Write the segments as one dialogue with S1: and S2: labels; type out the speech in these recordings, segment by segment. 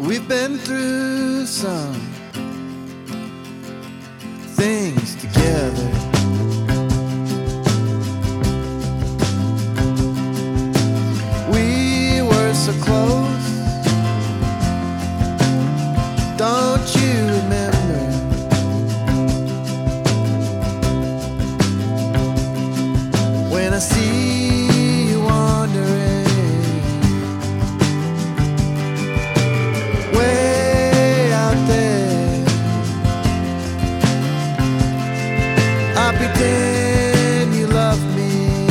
S1: We've been through some things together. We were so close. Don't you remember? When I see you wandering way out there, I pretend you love me.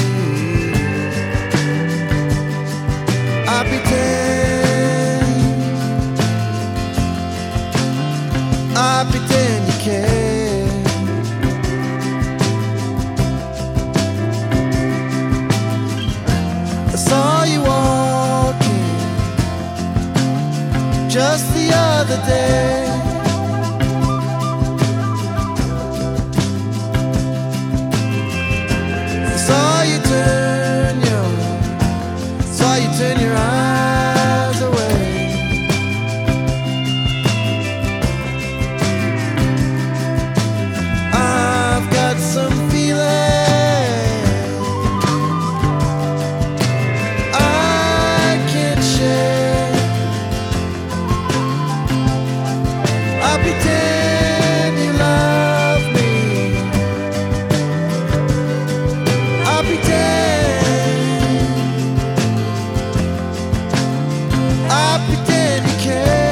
S1: I pretend you care. I saw you walking just the other day. I saw you turn your eyes away. I've got some feeling I can't share. I pretend you love me. I pretend you care.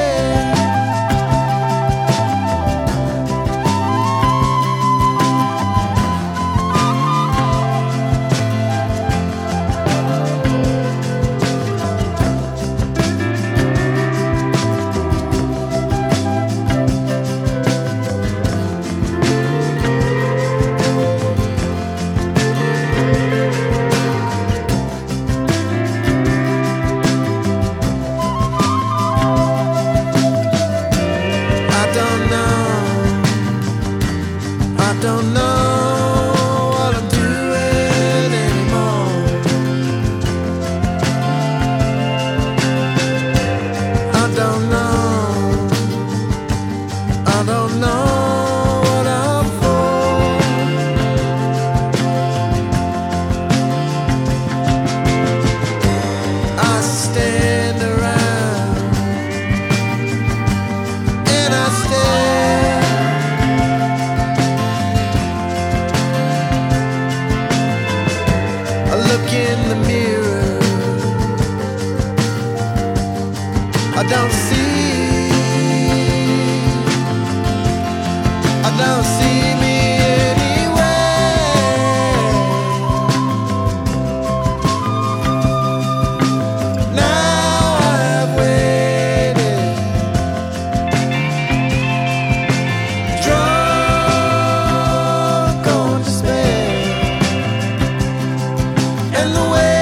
S1: I don't know what I'm doing anymore. I don't know what I'm for. I stand around and I stare. I look in the mirror. I don't see me anywhere. Now I've waited, drunk on despair, and the way